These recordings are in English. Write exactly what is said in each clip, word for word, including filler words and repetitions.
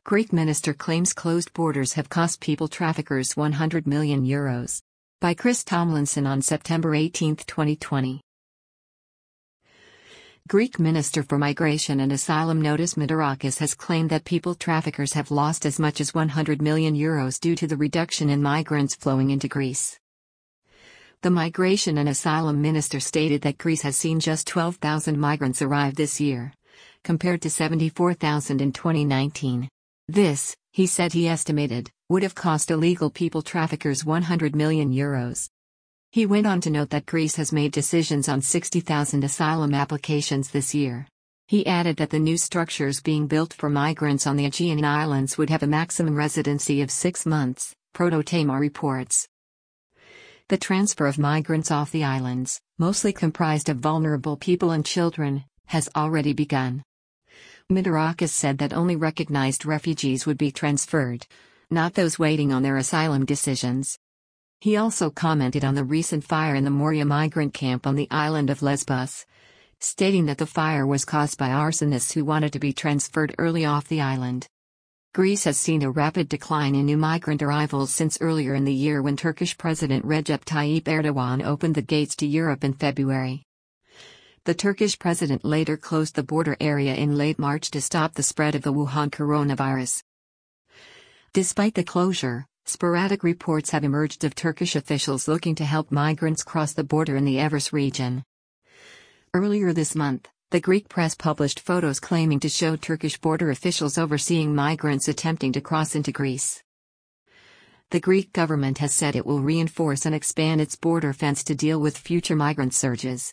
Greek minister claims closed borders have cost people traffickers one hundred million euros. By Chris Tomlinson on September eighteenth, twenty twenty. Greek Minister for Migration and Asylum Notis Mitarakis has claimed that people traffickers have lost as much as one hundred million euros due to the reduction in migrants flowing into Greece. The Migration and Asylum Minister stated that Greece has seen just twelve thousand migrants arrive this year, compared to seventy-four thousand in twenty nineteen. This, he said he estimated, would have cost illegal people traffickers one hundred million euros. He went on to note that Greece has made decisions on sixty thousand asylum applications this year. He added that the new structures being built for migrants on the Aegean Islands would have a maximum residency of six months, Prototema reports. The transfer of migrants off the islands, mostly comprised of vulnerable people and children, has already begun. Mitarakis said that only recognized refugees would be transferred, not those waiting on their asylum decisions. He also commented on the recent fire in the Moria migrant camp on the island of Lesbos, stating that the fire was caused by arsonists who wanted to be transferred early off the island. Greece has seen a rapid decline in new migrant arrivals since earlier in the year when Turkish President Recep Tayyip Erdogan opened the gates to Europe in February. The Turkish president later closed the border area in late March to stop the spread of the Wuhan coronavirus. Despite the closure, sporadic reports have emerged of Turkish officials looking to help migrants cross the border in the Evros region. Earlier this month, the Greek press published photos claiming to show Turkish border officials overseeing migrants attempting to cross into Greece. The Greek government has said it will reinforce and expand its border fence to deal with future migrant surges.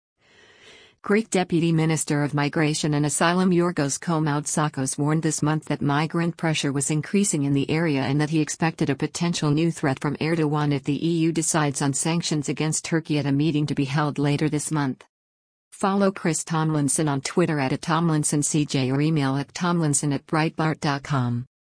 Greek Deputy Minister of Migration and Asylum Yorgos Komoutsakos warned this month that migrant pressure was increasing in the area and that he expected a potential new threat from Erdogan if the E U decides on sanctions against Turkey at a meeting to be held later this month. Follow Chris Tomlinson on Twitter at Tomlinson C J or email at tomlinson at breitbart dot com.